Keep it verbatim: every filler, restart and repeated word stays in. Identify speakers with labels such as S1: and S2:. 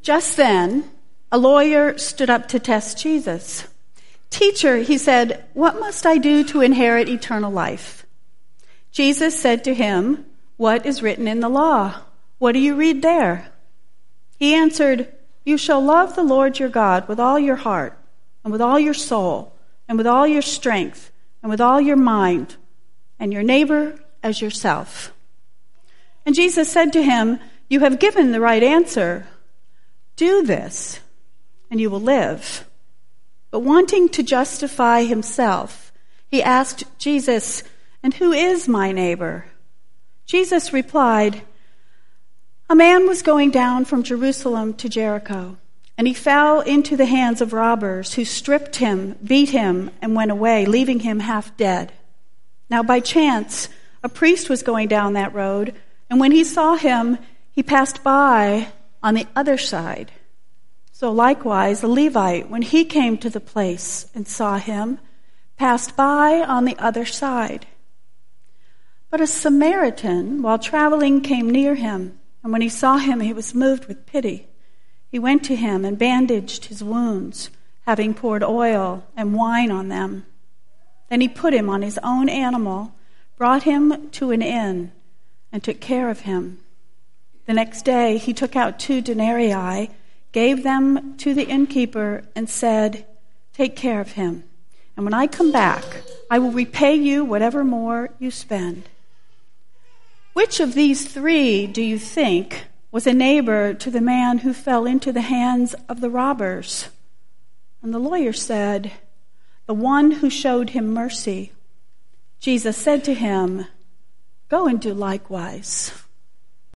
S1: Just then, a lawyer stood up to test Jesus. "Teacher," he said, "what must I do to inherit eternal life?" Jesus said to him, "What is written in the law? What do you read there?" He answered, "You shall love the Lord your God with all your heart, and with all your soul, and with all your strength, and with all your mind, and your neighbor as yourself." And Jesus said to him, "You have given the right answer. Do this, and you will live." But wanting to justify himself, he asked Jesus, "And who is my neighbor?" Jesus replied, "A man was going down from Jerusalem to Jericho, and he fell into the hands of robbers who stripped him, beat him, and went away, leaving him half dead. Now by chance, a priest was going down that road, and when he saw him, he passed by on the other side. So likewise, a Levite, when he came to the place and saw him, passed by on the other side. But a Samaritan, while traveling, came near him, and when he saw him, he was moved with pity. He went to him and bandaged his wounds, having poured oil and wine on them. Then he put him on his own animal, brought him to an inn, and took care of him. The next day he took out two denarii, gave them to the innkeeper, and said, "Take care of him, and when I come back, I will repay you whatever more you spend." Which of these three do you think was a neighbor to the man who fell into the hands of the robbers? And the lawyer said, "The one who showed him mercy." Jesus said to him, "Go and do likewise."